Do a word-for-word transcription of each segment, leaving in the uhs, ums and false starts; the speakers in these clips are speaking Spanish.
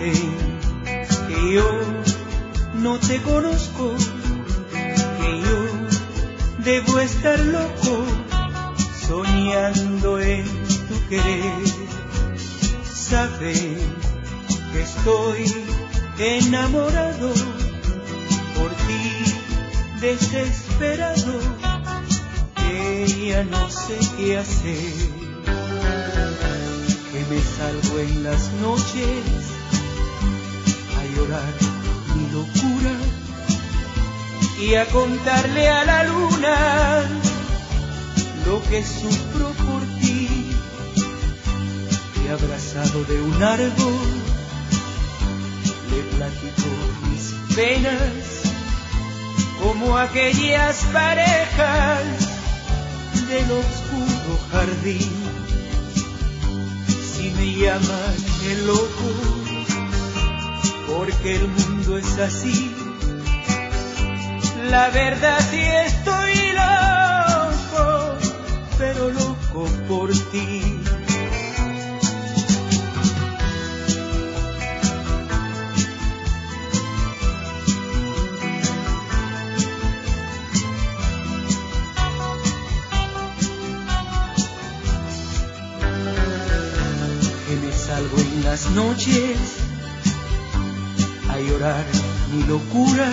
Dicen que yo no te conozco, que yo debo estar loco, soñando en tu querer. Saben que estoy enamorado, por ti desesperado, que ya no sé qué hacer. Que me salgo en las noches a llorar mi locura y a contarle a la luna lo que sufro por ti. Y abrazado de un árbol le platico mis penas, como aquellas parejas del oscuro jardín. Si me llaman el loco, porque el mundo es así, la verdad sí estoy loco, pero loco por ti. Salgo en las noches a llorar mi locura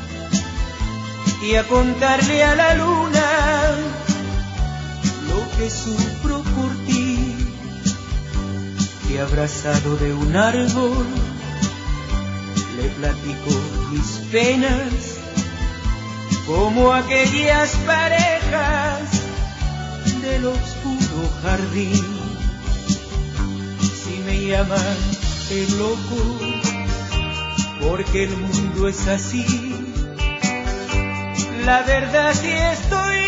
y a contarle a la luna lo que sufro por ti. Y abrazado de un árbol le platico mis penas, como aquellas parejas del oscuro jardín. Me llaman el loco, porque el mundo es así, la verdad sí estoy